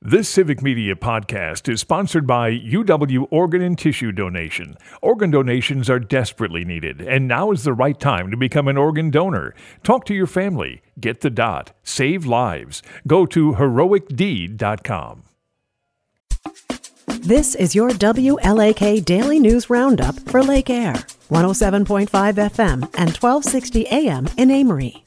This Civic Media podcast is sponsored by UW Organ and Tissue Donation. Organ donations are desperately needed, and now is the right time to become an organ donor. Talk to your family. Get the dot. Save lives. Go to heroicdeed.com. This is your WLAK Daily News Roundup for Lake Air, 107.5 FM and 1260 AM in Amory.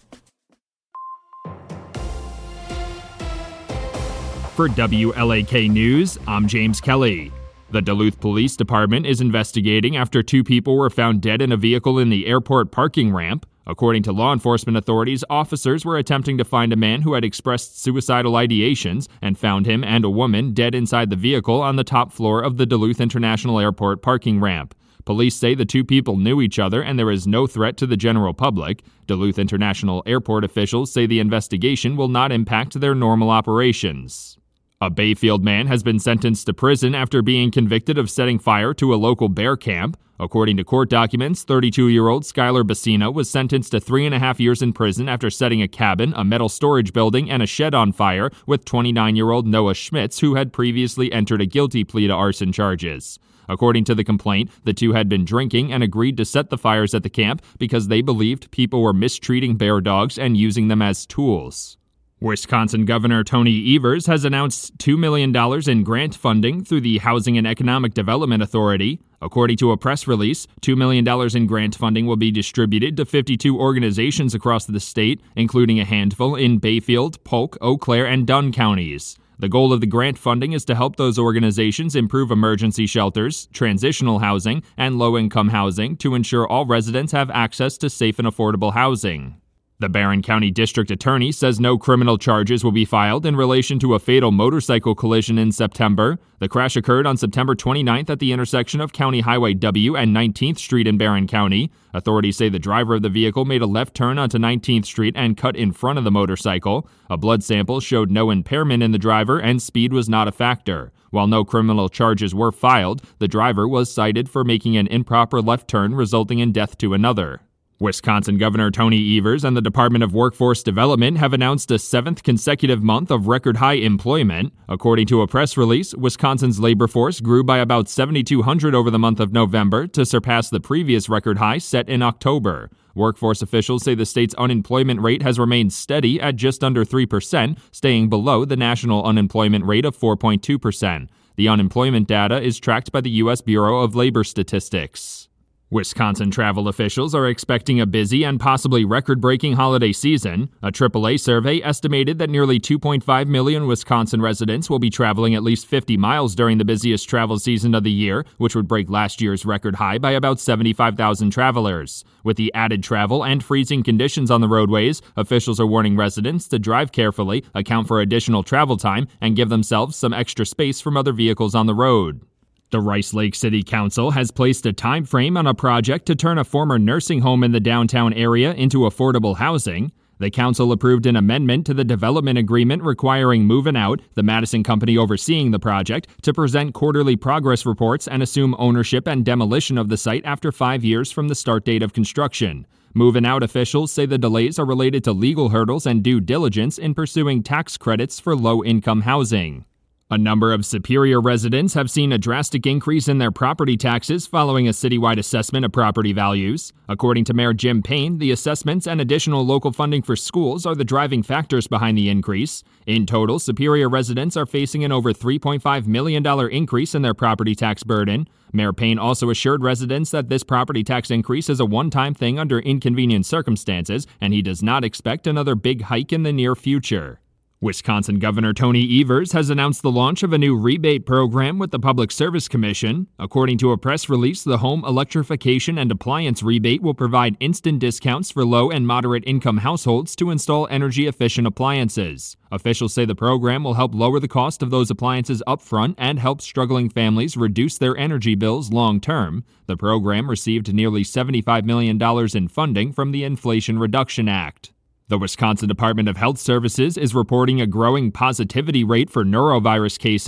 For WLAK News, I'm James Kelly. The Duluth Police Department is investigating after two people were found dead in a vehicle in the airport parking ramp. According to law enforcement authorities, officers were attempting to find a man who had expressed suicidal ideations and found him and a woman dead inside the vehicle on the top floor of the Duluth International Airport parking ramp. Police say the two people knew each other and there is no threat to the general public. Duluth International Airport officials say the investigation will not impact their normal operations. A Bayfield man has been sentenced to prison after being convicted of setting fire to a local bear camp. According to court documents, 32-year-old Skylar Bassina was sentenced to 3.5 years in prison after setting a cabin, a metal storage building, and a shed on fire with 29-year-old Noah Schmitz, who had previously entered a guilty plea to arson charges. According to the complaint, the two had been drinking and agreed to set the fires at the camp because they believed people were mistreating bear dogs and using them as tools. Wisconsin Governor Tony Evers has announced $2 million in grant funding through the Housing and Economic Development Authority. According to a press release, $2 million in grant funding will be distributed to 52 organizations across the state, including a handful in Bayfield, Polk, Eau Claire, and Dunn counties. The goal of the grant funding is to help those organizations improve emergency shelters, transitional housing, and low-income housing to ensure all residents have access to safe and affordable housing. The Barron County District Attorney says no criminal charges will be filed in relation to a fatal motorcycle collision in September. The crash occurred on September 29th at the intersection of County Highway W and 19th Street in Barron County. Authorities say the driver of the vehicle made a left turn onto 19th Street and cut in front of the motorcycle. A blood sample showed no impairment in the driver and speed was not a factor. While no criminal charges were filed, the driver was cited for making an improper left turn resulting in death to another. Wisconsin Governor Tony Evers and the Department of Workforce Development have announced a seventh consecutive month of record-high employment. According to a press release, Wisconsin's labor force grew by about 7,200 over the month of November to surpass the previous record high set in October. Workforce officials say the state's unemployment rate has remained steady at just under 3%, staying below the national unemployment rate of 4.2%. The unemployment data is tracked by the U.S. Bureau of Labor Statistics. Wisconsin travel officials are expecting a busy and possibly record-breaking holiday season. A AAA survey estimated that nearly 2.5 million Wisconsin residents will be traveling at least 50 miles during the busiest travel season of the year, which would break last year's record high by about 75,000 travelers. With the added travel and freezing conditions on the roadways, officials are warning residents to drive carefully, account for additional travel time, and give themselves some extra space from other vehicles on the road. The Rice Lake City Council has placed a time frame on a project to turn a former nursing home in the downtown area into affordable housing. The council approved an amendment to the development agreement requiring Movin' Out, the Madison company overseeing the project, to present quarterly progress reports and assume ownership and demolition of the site after 5 years from the start date of construction. Movin' Out officials say the delays are related to legal hurdles and due diligence in pursuing tax credits for low-income housing. A number of Superior residents have seen a drastic increase in their property taxes following a citywide assessment of property values. According to Mayor Jim Payne, the assessments and additional local funding for schools are the driving factors behind the increase. In total, Superior residents are facing an over $3.5 million increase in their property tax burden. Mayor Payne also assured residents that this property tax increase is a one-time thing under inconvenient circumstances, and he does not expect another big hike in the near future. Wisconsin Governor Tony Evers has announced the launch of a new rebate program with the Public Service Commission. According to a press release, the Home Electrification and Appliance Rebate will provide instant discounts for low and moderate income households to install energy-efficient appliances. Officials say the program will help lower the cost of those appliances upfront and help struggling families reduce their energy bills long-term. The program received nearly $75 million in funding from the Inflation Reduction Act. The Wisconsin Department of Health Services is reporting a growing positivity rate for norovirus cases.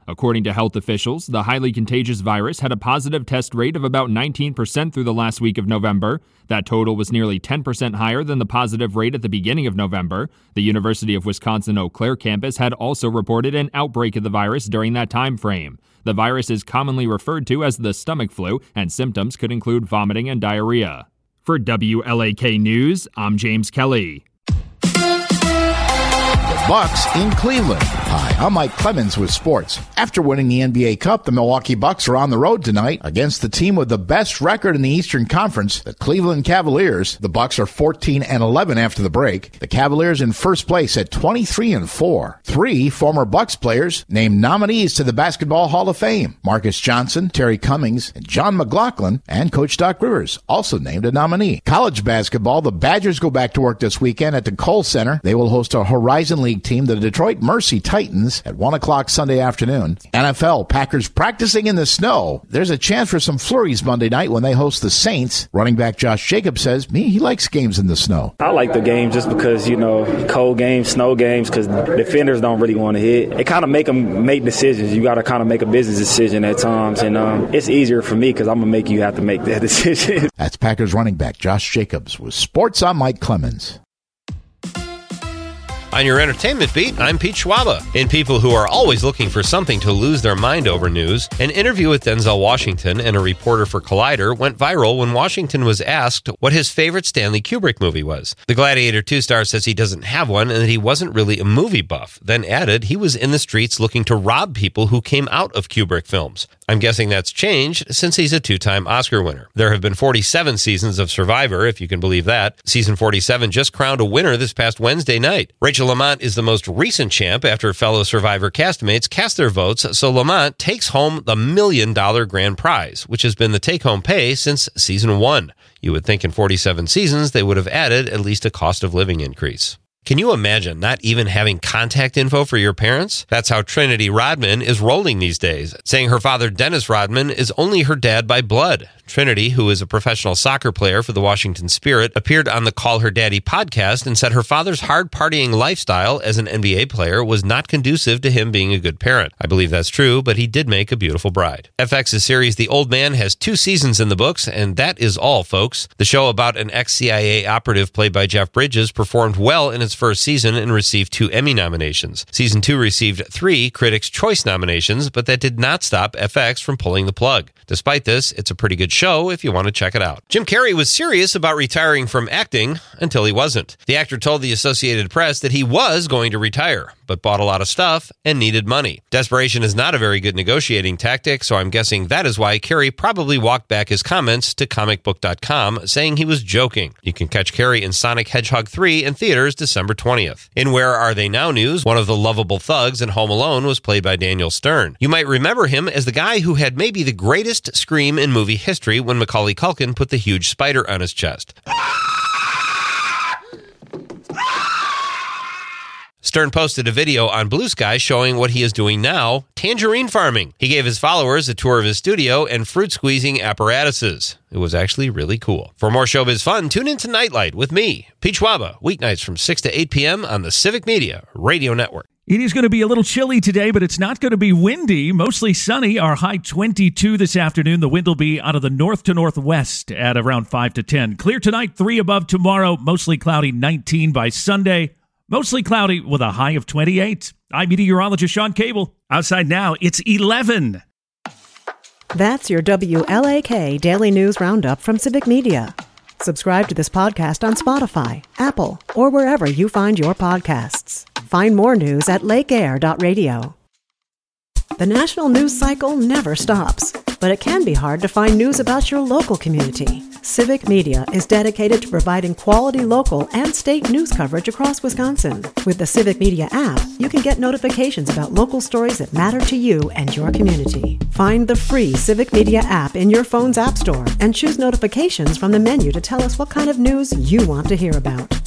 According to health officials, the highly contagious virus had a positive test rate of about 19% through the last week of November. That total was nearly 10% higher than the positive rate at the beginning of November. The University of Wisconsin-Eau Claire campus had also reported an outbreak of the virus during that time frame. The virus is commonly referred to as the stomach flu, and symptoms could include vomiting and diarrhea. For WLAK News, I'm James Kelly. Bucks in Cleveland. Hi, I'm Mike Clemens with sports. After winning the NBA Cup, the Milwaukee Bucks are on the road tonight against the team with the best record in the Eastern Conference, the Cleveland Cavaliers. The Bucks are 14-11 after the break. The Cavaliers in first place at 23-4. 3 former Bucks players named nominees to the Basketball Hall of Fame. Marcus Johnson, Terry Cummings, and John McLaughlin, and Coach Doc Rivers also named a nominee. College basketball, the Badgers go back to work this weekend at the Kohl Center. They will host a Horizon League team, the Detroit Mercy Titans, at 1 o'clock Sunday afternoon. NFL, Packers practicing in the snow. There's a chance for some flurries Monday night when they host the Saints. Running back Josh Jacobs says he likes games in the snow. I like the game just because, cold games, snow games, because defenders don't really want to hit. It kind of make them make decisions. You got to kind of make a business decision at times, and it's easier for me because I'm going to make you have to make that decision. That's Packers running back Josh Jacobs. With sports, I'm Mike Clemens. On your entertainment beat, I'm Pete Schwaba. In People Who Are Always Looking for Something to Lose Their Mind Over news, an interview with Denzel Washington and a reporter for Collider went viral when Washington was asked what his favorite Stanley Kubrick movie was. The Gladiator 2 star says he doesn't have one and that he wasn't really a movie buff, then added he was in the streets looking to rob people who came out of Kubrick films. I'm guessing that's changed since he's a 2-time Oscar winner. There have been 47 seasons of Survivor, if you can believe that. Season 47 just crowned a winner this past Wednesday night. Rachel Lamont is the most recent champ after fellow Survivor castmates cast their votes, so Lamont takes home the $1 million grand prize, which has been the take-home pay since season 1. You would think in 47 seasons they would have added at least a cost of living increase. Can you imagine not even having contact info for your parents? That's how Trinity Rodman is rolling these days, saying her father, Dennis Rodman, is only her dad by blood. Trinity, who is a professional soccer player for the Washington Spirit, appeared on the Call Her Daddy podcast and said her father's hard partying lifestyle as an NBA player was not conducive to him being a good parent. I believe that's true, but he did make a beautiful bride. FX's series The Old Man has 2 seasons in the books, and that is all, folks. The show about an ex-CIA operative played by Jeff Bridges performed well in its first season and received 2 Emmy nominations. Season 2 received 3 Critics' Choice nominations, but that did not stop FX from pulling the plug. Despite this, it's a pretty good show if you want to check it out. Jim Carrey was serious about retiring from acting until he wasn't. The actor told the Associated Press that he was going to retire, but bought a lot of stuff and needed money. Desperation is not a very good negotiating tactic, so I'm guessing that is why Carrey probably walked back his comments to comicbook.com, saying he was joking. You can catch Carrey in Sonic Hedgehog 3 in theaters December 20th. In Where Are They Now news, one of the lovable thugs in Home Alone was played by Daniel Stern. You might remember him as the guy who had maybe the greatest scream in movie history when Macaulay Culkin put the huge spider on his chest. Stern posted a video on Blue Sky showing what he is doing now, tangerine farming. He gave his followers a tour of his studio and fruit squeezing apparatuses. It was actually really cool. For more showbiz fun, tune into Nightlight with me, Pete Schwaba, weeknights from 6 to 8 p.m. on the Civic Media Radio Network. It is going to be a little chilly today, but it's not going to be windy. Mostly sunny. Our high 22 this afternoon. The wind will be out of the north to northwest at around 5 to 10. Clear tonight, 3 above tomorrow. Mostly cloudy, 19 by Sunday. Mostly cloudy with a high of 28. I'm meteorologist Sean Cable. Outside now, it's 11. That's your WLAK Daily News Roundup from Civic Media. Subscribe to this podcast on Spotify, Apple, or wherever you find your podcasts. Find more news at lakeair.radio. The national news cycle never stops, but it can be hard to find news about your local community. Civic Media is dedicated to providing quality local and state news coverage across Wisconsin. With the Civic Media app, you can get notifications about local stories that matter to you and your community. Find the free Civic Media app in your phone's app store and choose notifications from the menu to tell us what kind of news you want to hear about.